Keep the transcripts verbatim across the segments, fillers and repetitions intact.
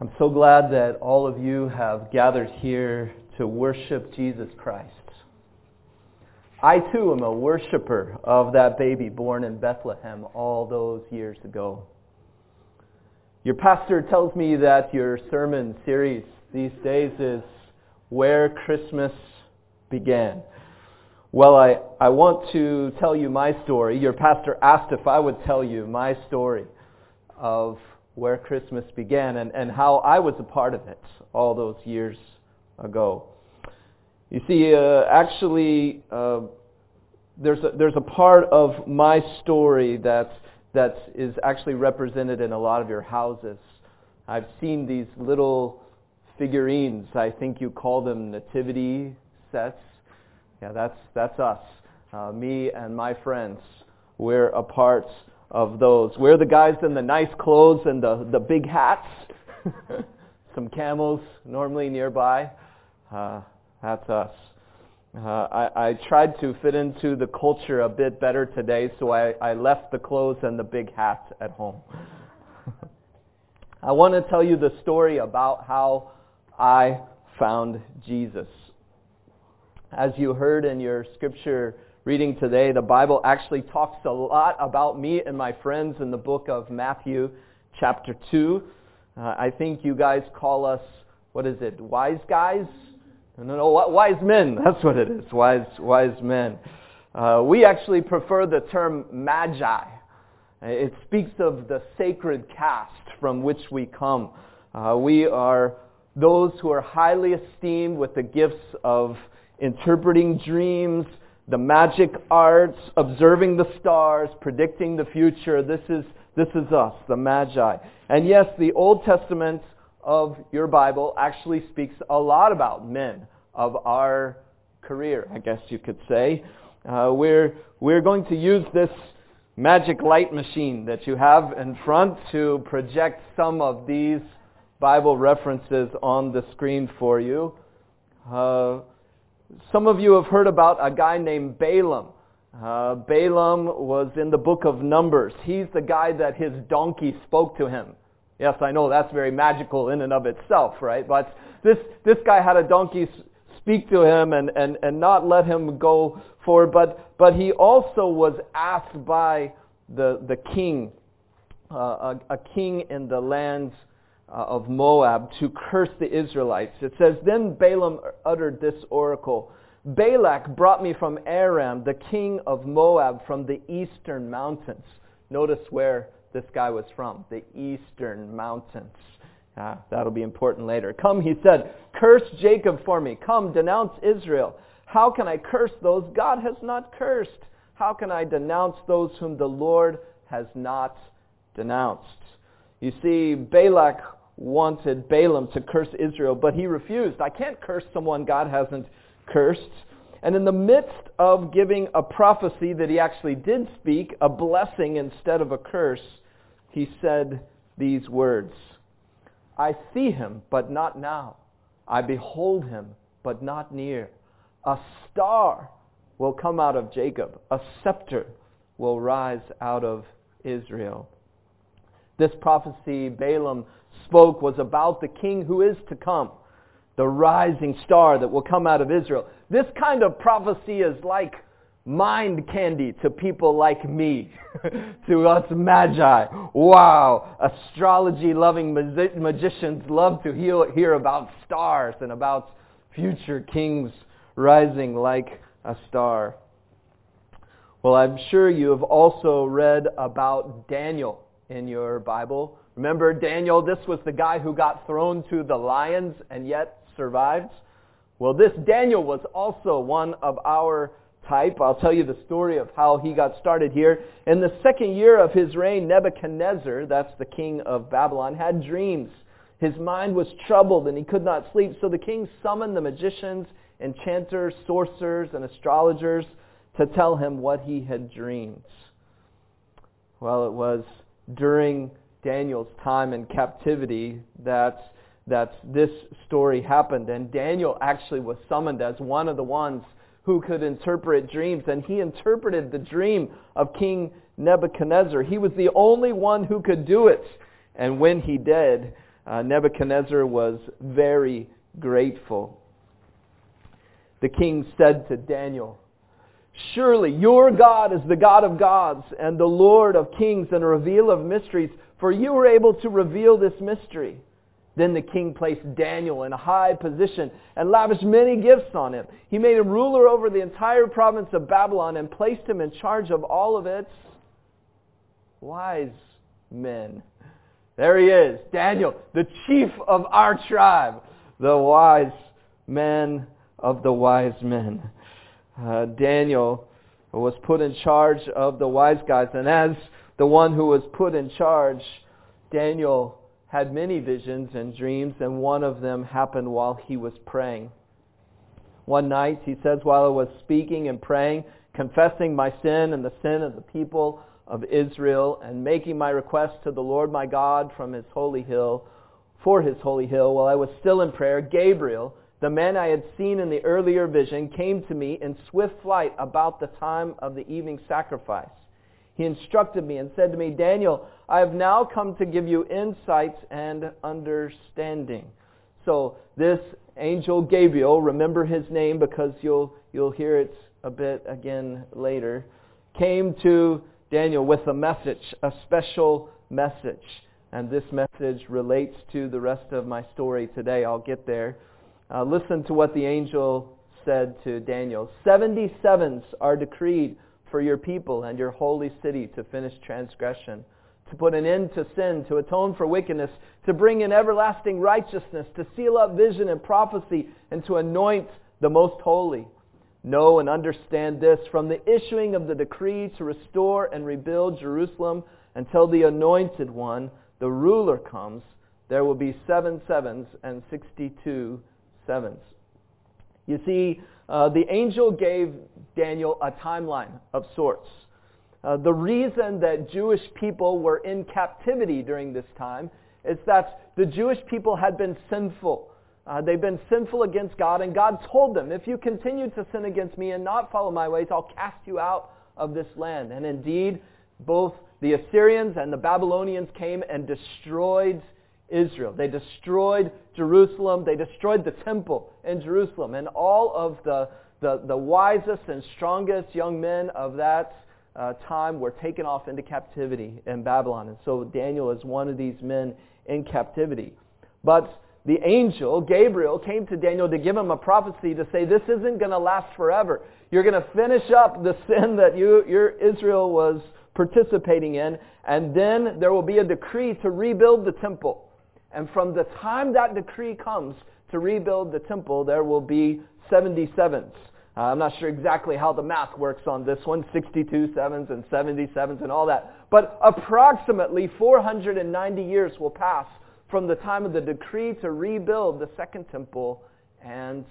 I'm so glad that all of you have gathered here to worship Jesus Christ. I too am a worshiper of that baby born in Bethlehem all those years ago. Your pastor tells me that your sermon series these days is Where Christmas Began. Well, I, I want to tell you my story. Your pastor asked if I would tell you my story of where Christmas began and, and how I was a part of it all those years ago. You see, uh, actually, uh, there's a, there's a part of my story that that is actually represented in a lot of your houses. I've seen these little figurines. I think you call them nativity sets. Yeah, that's that's us. Uh, me and my friends. We're a part of those. We're the guys in the nice clothes and the, the big hats. Some camels normally nearby. Uh, that's us. Uh, I, I tried to fit into the culture a bit better today, so I, I left the clothes and the big hat at home. I want to tell you the story about how I found Jesus. As you heard in your scripture reading today, the Bible actually talks a lot about me and my friends in the book of Matthew chapter two. Uh, I think you guys call us, what is it, wise guys? No, no, wise men. That's what it is, wise wise men. Uh, we actually prefer the term magi. It speaks of the sacred caste from which we come. Uh, we are those who are highly esteemed with the gifts of interpreting dreams, the magic arts, observing the stars, predicting the future. This is this is us, the Magi. And yes, the Old Testament of your Bible actually speaks a lot about men of our career, I guess you could say. Uh, we're we're going to use this magic light machine that you have in front to project some of these Bible references on the screen for you. Uh, Some of you have heard about a guy named Balaam. Uh, Balaam was in the book of Numbers. He's the guy that his donkey spoke to him. Yes, I know that's very magical in and of itself, right? But this this guy had a donkey speak to him and, and, and not let him go forward. But but he also was asked by the the king, uh, a, a king in the land of Moab, to curse the Israelites. It says, Then Balaam uttered this oracle, Balak brought me from Aram, the king of Moab, from the eastern mountains. Notice where this guy was from, the eastern mountains. Ah, that'll be important later. Come, he said, curse Jacob for me. Come, denounce Israel. How can I curse those God has not cursed? How can I denounce those whom the Lord has not denounced? You see, Balak wanted Balaam to curse Israel, but he refused. I can't curse someone God hasn't cursed. And in the midst of giving a prophecy that he actually did speak, a blessing instead of a curse, he said these words, I see him, but not now. I behold him, but not near. A star will come out of Jacob. A scepter will rise out of Israel. This prophecy Balaam spoke was about the king who is to come, the rising star that will come out of Israel. This kind of prophecy is like mind candy to people like me, to us magi. Wow, astrology-loving magi- magicians love to hear, hear about stars and about future kings rising like a star. Well, I'm sure you have also read about Daniel in your Bible. Remember Daniel? This was the guy who got thrown to the lions and yet survived. Well, this Daniel was also one of our type. I'll tell you the story of how he got started here. In the second year of his reign, Nebuchadnezzar, that's the king of Babylon, had dreams. His mind was troubled and he could not sleep. So the king summoned the magicians, enchanters, sorcerers, and astrologers to tell him what he had dreamed. Well, it was during Daniel's time in captivity that that this story happened. And Daniel actually was summoned as one of the ones who could interpret dreams. And he interpreted the dream of King Nebuchadnezzar. He was the only one who could do it. And when he did, uh, Nebuchadnezzar was very grateful. The king said to Daniel, "Surely your God is the God of gods and the Lord of kings and a revealer of mysteries, for you were able to reveal this mystery." Then the king placed Daniel in a high position and lavished many gifts on him. He made him ruler over the entire province of Babylon and placed him in charge of all of its wise men. There he is, Daniel, the chief of our tribe, the wise man of the wise men. Uh, Daniel was put in charge of the wise guys, and as the one who was put in charge, Daniel had many visions and dreams, and one of them happened while he was praying. One night, he says, while I was speaking and praying, confessing my sin and the sin of the people of Israel, and making my request to the Lord my God from His holy hill, for His holy hill, while I was still in prayer, Gabriel, the man I had seen in the earlier vision, came to me in swift flight about the time of the evening sacrifice. He instructed me and said to me, "Daniel, I have now come to give you insights and understanding." So this angel Gabriel, remember his name because you'll you'll hear it a bit again later, came to Daniel with a message, a special message. And this message relates to the rest of my story today. I'll get there. Uh, listen to what the angel said to Daniel. Seventy sevens are decreed for your people and your holy city to finish transgression, to put an end to sin, to atone for wickedness, to bring in everlasting righteousness, to seal up vision and prophecy, and to anoint the most holy. Know and understand this, from the issuing of the decree to restore and rebuild Jerusalem until the anointed one, the ruler, comes, there will be seven sevens and sixty-two sevens. You see, uh, the angel gave Daniel a timeline of sorts. Uh, the reason that Jewish people were in captivity during this time is that the Jewish people had been sinful. Uh, they've been sinful against God, and God told them, if you continue to sin against me and not follow my ways, I'll cast you out of this land. And indeed, both the Assyrians and the Babylonians came and destroyed Israel. They destroyed Jerusalem. They destroyed the temple in Jerusalem. And all of the, the, the wisest and strongest young men of that uh, time were taken off into captivity in Babylon. And so Daniel is one of these men in captivity. But the angel, Gabriel, came to Daniel to give him a prophecy to say, this isn't going to last forever. You're going to finish up the sin that you, your Israel was participating in, and then there will be a decree to rebuild the temple. And from the time that decree comes to rebuild the temple, there will be seventy-sevens. Uh, I'm not sure exactly how the math works on this one, sixty-two sevens and seventy-sevens and all that. But approximately four hundred ninety years will pass from the time of the decree to rebuild the second temple and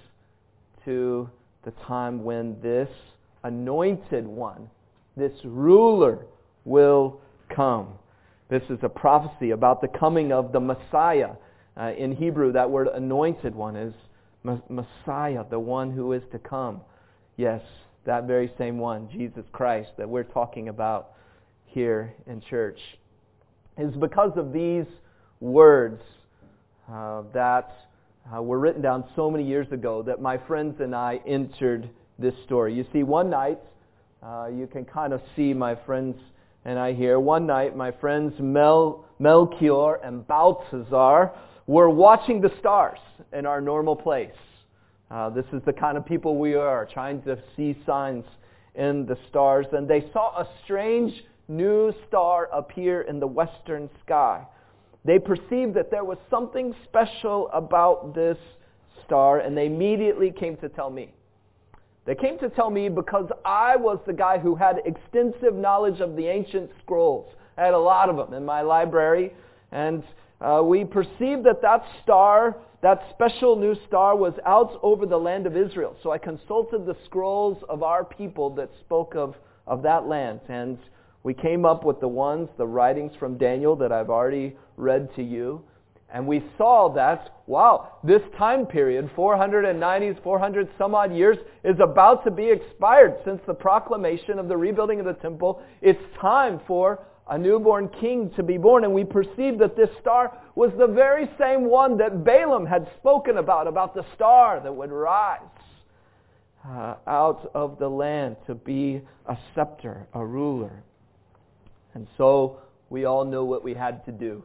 to the time when this anointed one, this ruler, will come. This is a prophecy about the coming of the Messiah. Uh, in Hebrew, that word anointed one is Messiah, the one who is to come. Yes, that very same one, Jesus Christ, that we're talking about here in church. It is because of these words uh, that uh, were written down so many years ago that my friends and I entered this story. You see, one night, uh, you can kind of see my friends and I here. One night, my friends Mel, Melchior and Balthazar were watching the stars in our normal place. Uh, this is the kind of people we are, trying to see signs in the stars. And they saw a strange new star appear in the western sky. They perceived that there was something special about this star, and they immediately came to tell me. They came to tell me because I was the guy who had extensive knowledge of the ancient scrolls. I had a lot of them in my library, and uh, we perceived that that star, that special new star, was out over the land of Israel. So I consulted the scrolls of our people that spoke of, of that land, and we came up with the ones, the writings from Daniel that I've already read to you. And we saw that, wow, this time period, four hundred ninety, four hundred some odd years, is about to be expired since the proclamation of the rebuilding of the temple. It's time for a newborn king to be born. And we perceive that this star was the very same one that Balaam had spoken about, about the star that would rise uh, out of the land to be a scepter, a ruler. And so we all know what we had to do.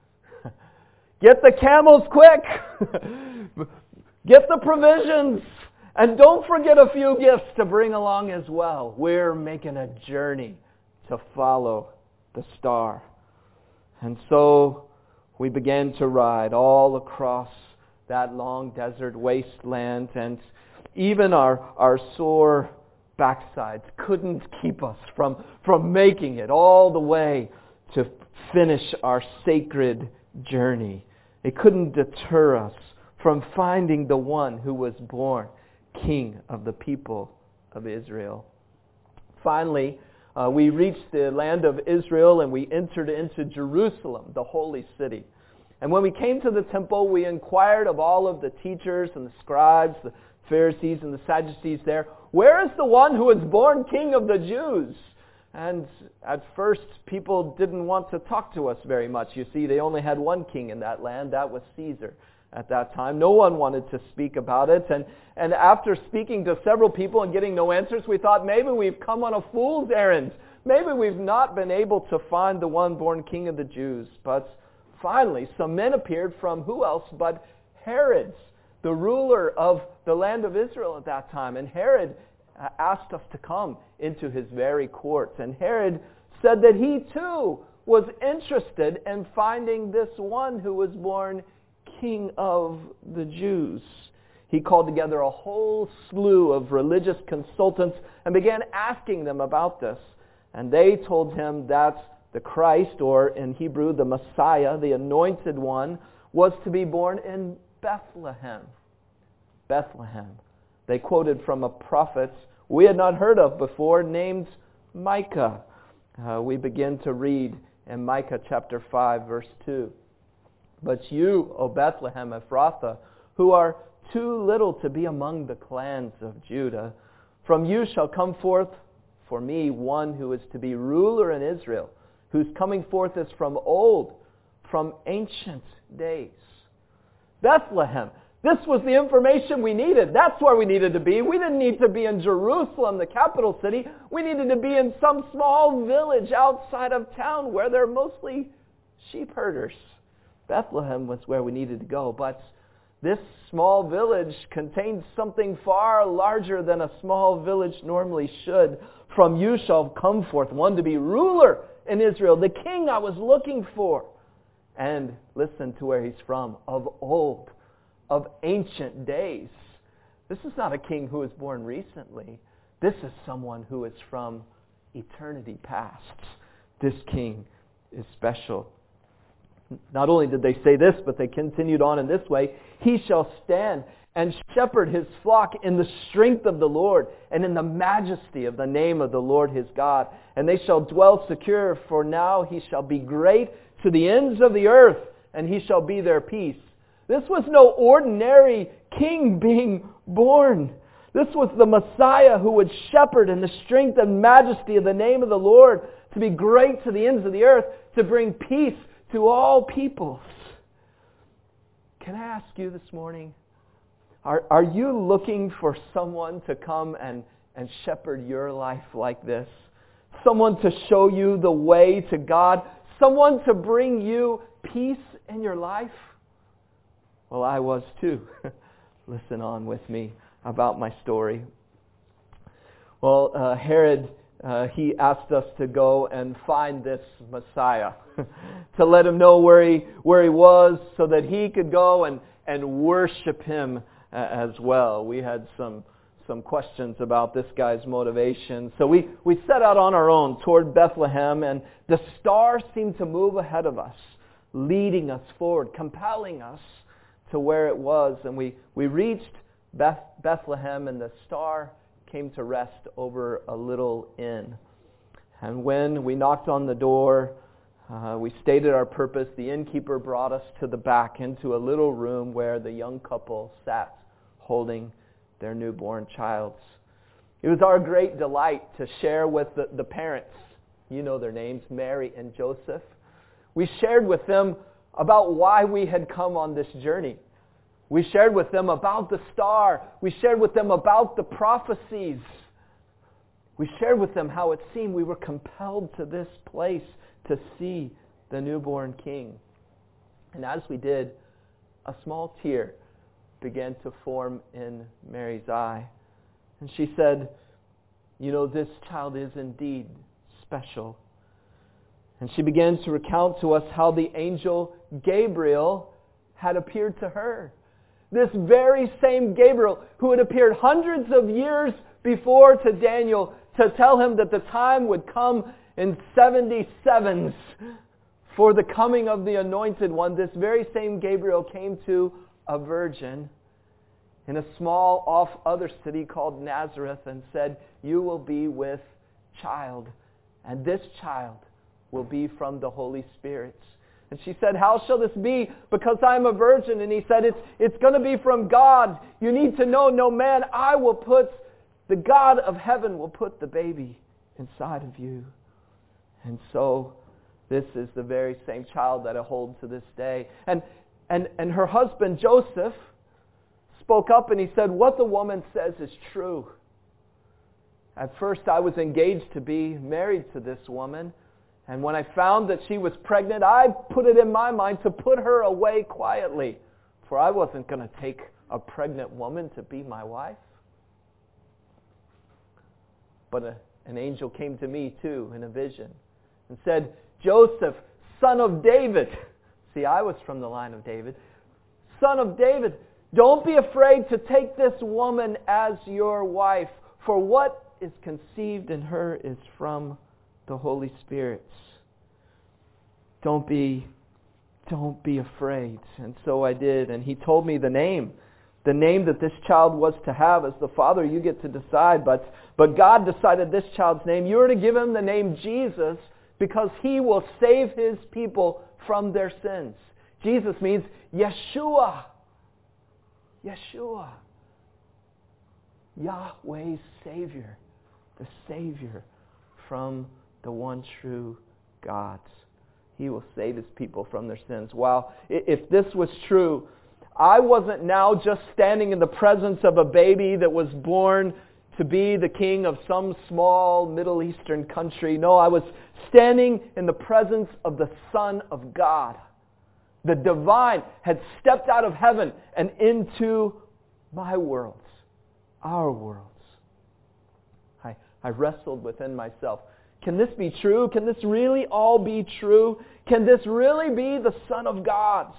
Get the camels quick! Get the provisions! And don't forget a few gifts to bring along as well. We're making a journey to follow the star. And so we began to ride all across that long desert wasteland, and even our, our sore backsides couldn't keep us from, from making it all the way to finish our sacred journey. It couldn't deter us from finding the one who was born King of the people of Israel. Finally, uh, we reached the land of Israel and we entered into Jerusalem, the holy city. And when we came to the temple, we inquired of all of the teachers and the scribes, the Pharisees and the Sadducees there, where is the one who was born King of the Jews? And at first, people didn't want to talk to us very much. You see, they only had one king in that land. That was Caesar at that time. No one wanted to speak about it. And, and after speaking to several people and getting no answers, we thought maybe we've come on a fool's errand. Maybe we've not been able to find the one born King of the Jews. But finally, some men appeared from who else but Herod, the ruler of the land of Israel at that time. And Herod asked us to come into his very court. And Herod said that he too was interested in finding this one who was born King of the Jews. He called together a whole slew of religious consultants and began asking them about this. And they told him that the Christ, or in Hebrew, the Messiah, the anointed one, was to be born in Bethlehem. Bethlehem. They quoted from a prophet we had not heard of before, named Micah. Uh, we begin to read in Micah chapter five, verse two. But you, O Bethlehem Ephrathah, who are too little to be among the clans of Judah, from you shall come forth for me one who is to be ruler in Israel, whose coming forth is from old, from ancient days. Bethlehem. This was the information we needed. That's where we needed to be. We didn't need to be in Jerusalem, the capital city. We needed to be in some small village outside of town where they're mostly sheep herders. Bethlehem was where we needed to go. But this small village contained something far larger than a small village normally should. From you shall come forth one to be ruler in Israel, the king I was looking for. And listen to where he's from, of old, of ancient days. This is not a king who was born recently. This is someone who is from eternity past. This king is special. Not only did they say this, but they continued on in this way. He shall stand and shepherd his flock in the strength of the Lord and in the majesty of the name of the Lord his God. And they shall dwell secure, for now he shall be great to the ends of the earth, and he shall be their peace. This was no ordinary king being born. This was the Messiah who would shepherd in the strength and majesty of the name of the Lord, to be great to the ends of the earth, to bring peace to all peoples. Can I ask you this morning, are, are you looking for someone to come and, and shepherd your life like this? Someone to show you the way to God? Someone to bring you peace in your life? Well, I was too. Listen on with me about my story. Well, uh, Herod, uh, he asked us to go and find this Messiah, to let him know where he where he was, so that he could go and, and worship him uh, as well. We had some some questions about this guy's motivation. So we, we set out on our own toward Bethlehem, and the star seemed to move ahead of us, leading us forward, compelling us to where it was. And we, we reached Beth, Bethlehem, and the star came to rest over a little inn. And when we knocked on the door, uh, we stated our purpose. The innkeeper brought us to the back into a little room where the young couple sat holding their newborn child. It was our great delight to share with the, the parents You know their names, Mary and Joseph. We shared with them about why we had come on this journey. We shared with them about the star. We shared with them about the prophecies. We shared with them how it seemed we were compelled to this place to see the newborn King. And as we did, a small tear began to form in Mary's eye. And she said, you know, this child is indeed special. And she began to recount to us how the angel Gabriel had appeared to her. This very same Gabriel who had appeared hundreds of years before to Daniel to tell him that the time would come in seventy-sevens for the coming of the Anointed One. This very same Gabriel came to a virgin in a small off other city called Nazareth and said, you will be with child, and this child will be from the Holy Spirit. And she said, how shall this be? Because I am a virgin. And he said, it's, it's going to be from God. You need to know, no man, I will put, the God of heaven will put the baby inside of you. And so this is the very same child that I hold to this day. And, and, and her husband, Joseph, spoke up and he said, what the woman says is true. At first I was engaged to be married to this woman. And when I found that she was pregnant, I put it in my mind to put her away quietly. For I wasn't going to take a pregnant woman to be my wife. But a, an angel came to me too in a vision and said, Joseph, son of David. See, I was from the line of David. Son of David, don't be afraid to take this woman as your wife. For what is conceived in her is from the Holy Spirit. Don't be, don't be afraid. And so I did. And he told me the name. The name that this child was to have. As the father, you get to decide. But, but God decided this child's name. You are to give him the name Jesus because he will save his people from their sins. Jesus means Yeshua. Yeshua. Yahweh's Savior. The Savior from the one true God. He will save his people from their sins. Wow, if this was true, I wasn't now just standing in the presence of a baby that was born to be the king of some small Middle Eastern country. No, I was standing in the presence of the Son of God. The divine had stepped out of heaven and into my world, our worlds. I, I wrestled within myself. Can this be true? Can this really all be true? Can this really be the Son of God?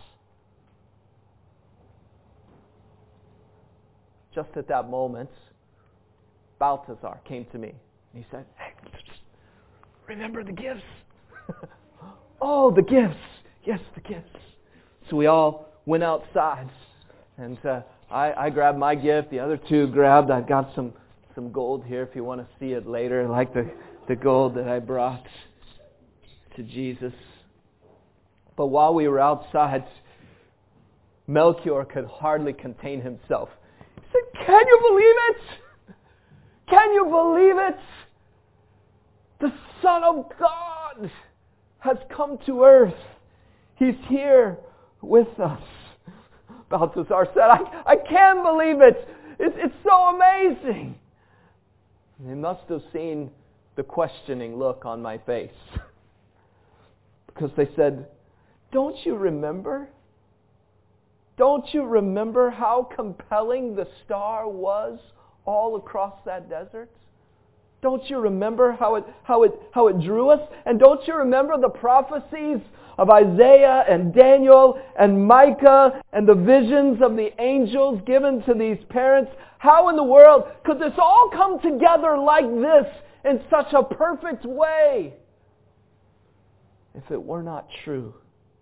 Just at that moment, Balthazar came to me. And he said, hey, remember the gifts? Oh, the gifts. Yes, the gifts. So we all went outside. And uh, I, I grabbed my gift. The other two grabbed. I've got some, some gold here if you want to see it later. Like the, the gold that I brought to Jesus. But while we were outside, Melchior could hardly contain himself. He said, can you believe it? Can you believe it? The Son of God has come to earth. He's here with us. Balthazar said, I, I can't believe it. It's, it's so amazing. And they must have seen the questioning look on my face. Because they said, don't you remember? Don't you remember how compelling the star was all across that desert? Don't you remember how it, how it, how it drew us? And don't you remember the prophecies of Isaiah and Daniel and Micah and the visions of the angels given to these parents? How in the world could this all come together like this in such a perfect way if it were not true?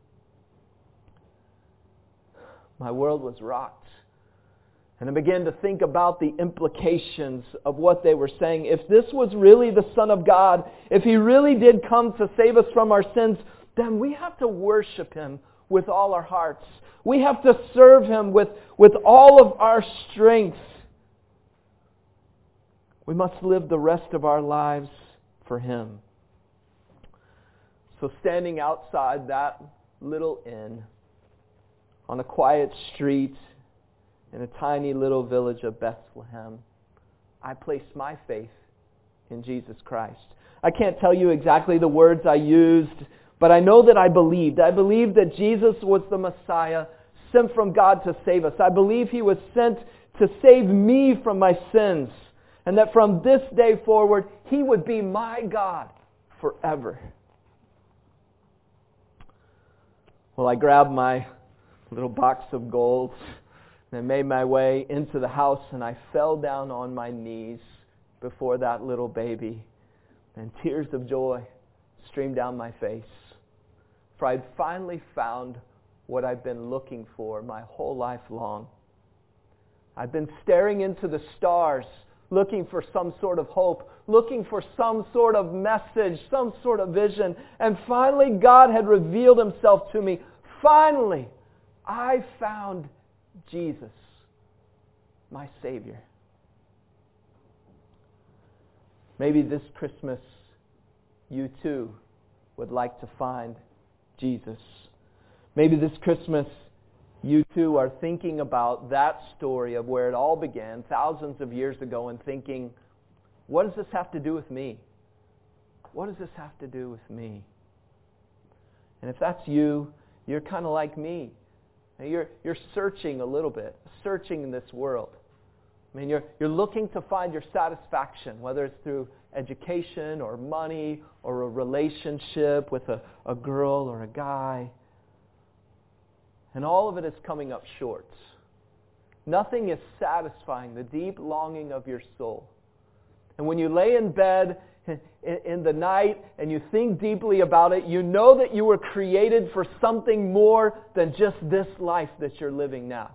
My world was rocked. And I began to think about the implications of what they were saying. If this was really the Son of God, if He really did come to save us from our sins, then we have to worship Him with all our hearts. We have to serve Him with, with all of our strength. We must live the rest of our lives for Him. So standing outside that little inn, on a quiet street in a tiny little village of Bethlehem, I placed my faith in Jesus Christ. I can't tell you exactly the words I used, but I know that I believed. I believed that Jesus was the Messiah, sent from God to save us. I believe He was sent to save me from my sins, and that from this day forward, He would be my God forever. Well, I grabbed my little box of gold and I made my way into the house, and I fell down on my knees before that little baby, and tears of joy streamed down my face. For I'd finally found what I've been looking for my whole life long. I've been staring into the stars, looking for some sort of hope, looking for some sort of message, some sort of vision. And finally, God had revealed Himself to me. Finally, I found Jesus, my Savior. Maybe this Christmas, you too would like to find Jesus. Maybe this Christmas, you too are thinking about that story of where it all began thousands of years ago and thinking, what does this have to do with me? What does this have to do with me? And if that's you, you're kind of like me. You're, you're searching a little bit, searching in this world. I mean, you're, you're looking to find your satisfaction, whether it's through education or money or a relationship with a, a girl or a guy. And all of it is coming up short. Nothing is satisfying the deep longing of your soul. And when you lay in bed in the night and you think deeply about it, you know that you were created for something more than just this life that you're living now.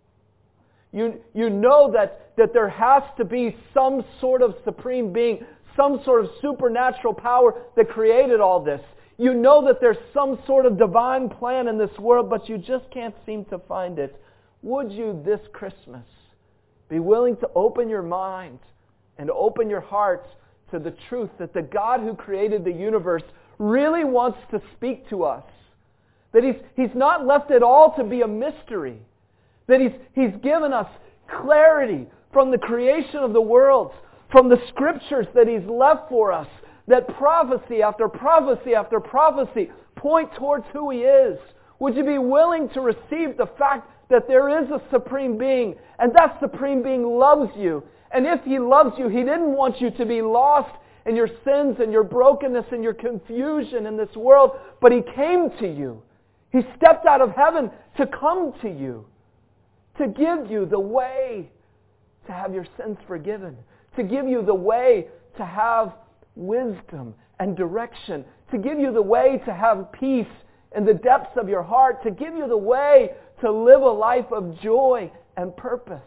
You, you know that, that there has to be some sort of supreme being, some sort of supernatural power that created all this. You know that there's some sort of divine plan in this world, but you just can't seem to find it. Would you this Christmas be willing to open your mind and open your heart to the truth that the God who created the universe really wants to speak to us? That He's, he's not left it all to be a mystery. That He's, he's given us clarity from the creation of the world, from the Scriptures that He's left for us, that prophecy after prophecy after prophecy point towards who He is. Would you be willing to receive the fact that there is a supreme being, and that supreme being loves you? And if He loves you, He didn't want you to be lost in your sins and your brokenness and your confusion in this world, but He came to you. He stepped out of heaven to come to you, to give you the way to have your sins forgiven, to give you the way to have wisdom and direction, to give you the way to have peace in the depths of your heart, to give you the way to live a life of joy and purpose.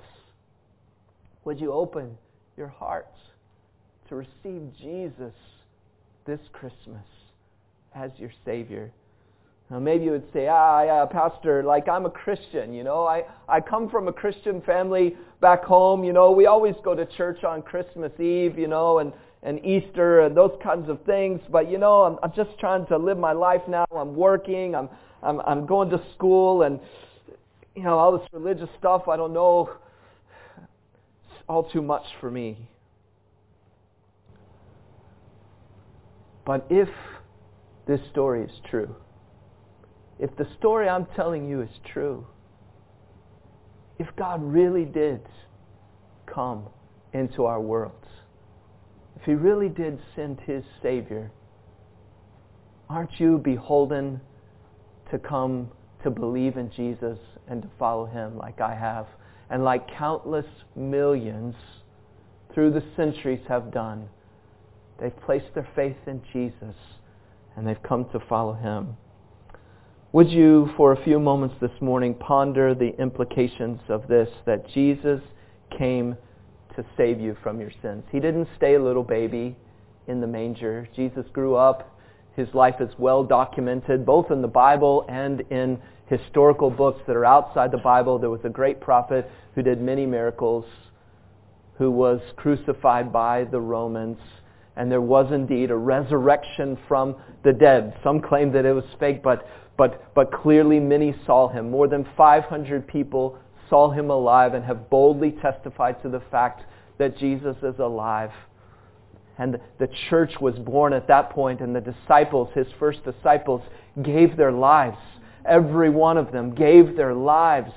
Would you open your hearts to receive Jesus this Christmas as your Savior? Now maybe you would say, ah, yeah, Pastor, like I'm a Christian, you know. I, I come from a Christian family back home, you know. We always go to church on Christmas Eve, you know, and, and Easter and those kinds of things. But, you know, I'm, I'm just trying to live my life now. I'm working. I'm, I'm, I'm going to school. And, you know, all this religious stuff, I don't know. It's all too much for me. But if this story is true, if the story I'm telling you is true, if God really did come into our world, if He really did send His Savior, aren't you beholden to come to believe in Jesus and to follow Him like I have, and like countless millions through the centuries have done? They've placed their faith in Jesus and they've come to follow Him. Would you, for a few moments this morning, ponder the implications of this, that Jesus came to save you from your sins? He didn't stay a little baby in the manger. Jesus grew up. His life is well documented, both in the Bible and in historical books that are outside the Bible. There was a great prophet who did many miracles, who was crucified by the Romans, And there was indeed a resurrection from the dead. Some claim that it was fake, but, but, but clearly many saw him. More than five hundred people saw him alive and have boldly testified to the fact that Jesus is alive. And the church was born at that point, and the disciples, his first disciples, gave their lives. Every one of them gave their lives,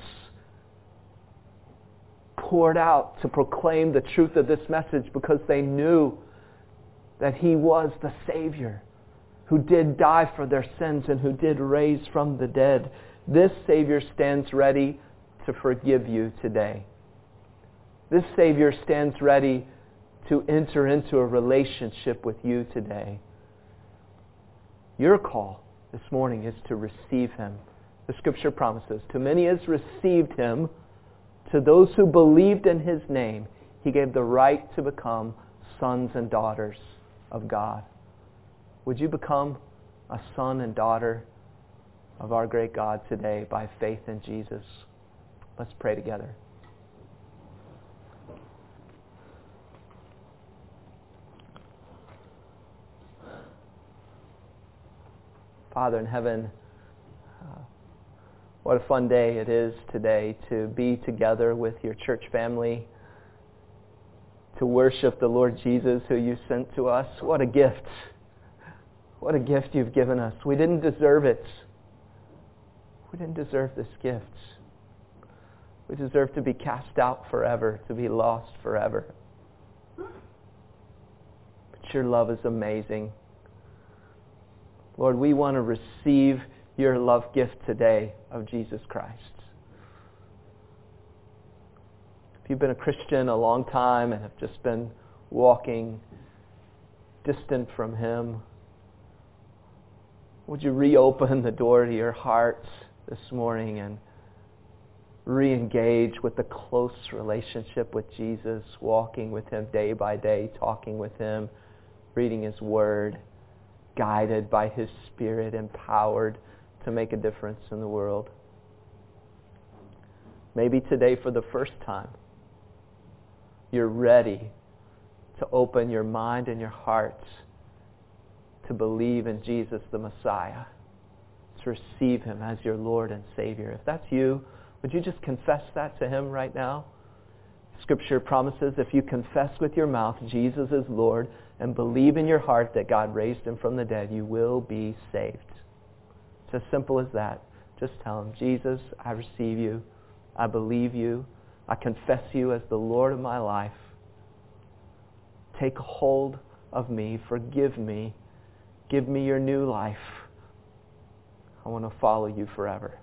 poured out to proclaim the truth of this message because they knew that he was the Savior who did die for their sins and who did raise from the dead. This Savior stands ready to forgive you today. This Savior stands ready to enter into a relationship with you today. Your call this morning is to receive him. The Scripture promises, to many as received him, to those who believed in his name, he gave the right to become sons and daughters of God. Would you become a son and daughter of our great God today by faith in Jesus? Let's pray together. Father in heaven, uh, what a fun day it is today to be together with your church family, to worship the Lord Jesus who you sent to us. What a gift. What a gift you've given us. We didn't deserve it. We didn't deserve this gift. We deserve to be cast out forever, to be lost forever. But your love is amazing. Lord, we want to receive your love gift today of Jesus Christ. If you've been a Christian a long time and have just been walking distant from him, would you reopen the door to your heart this morning and re-engage with the close relationship with Jesus, walking with him day by day, talking with him, reading his word, guided by his Spirit, empowered to make a difference in the world. Maybe today for the first time, you're ready to open your mind and your heart to believe in Jesus the Messiah, to receive him as your Lord and Savior. If that's you, would you just confess that to him right now? Scripture promises if you confess with your mouth Jesus is Lord and believe in your heart that God raised him from the dead, you will be saved. It's as simple as that. Just tell him, Jesus, I receive you. I believe you. I confess you as the Lord of my life. Take hold of me. Forgive me. Give me your new life. I want to follow you forever.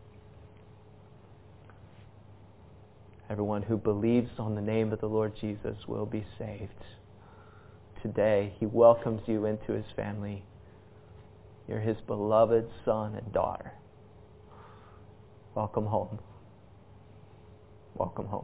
Everyone who believes on the name of the Lord Jesus will be saved. Today, he welcomes you into his family. You're his beloved son and daughter. Welcome home. Welcome home.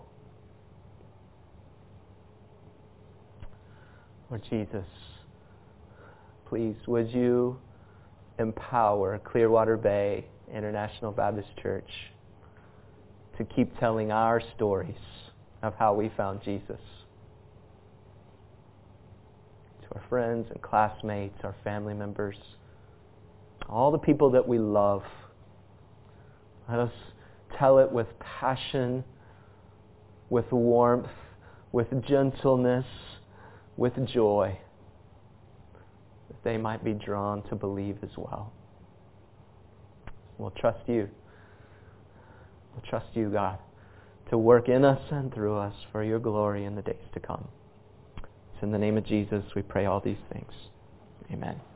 Lord Jesus, please would you empower Clearwater Bay International Baptist Church to keep telling our stories of how we found Jesus. To our friends and classmates, our family members, all the people that we love, let us tell it with passion, with warmth, with gentleness, with joy, that they might be drawn to believe as well. We'll trust you. We'll trust you, God, to work in us and through us for your glory in the days to come. It's in the name of Jesus we pray all these things. Amen.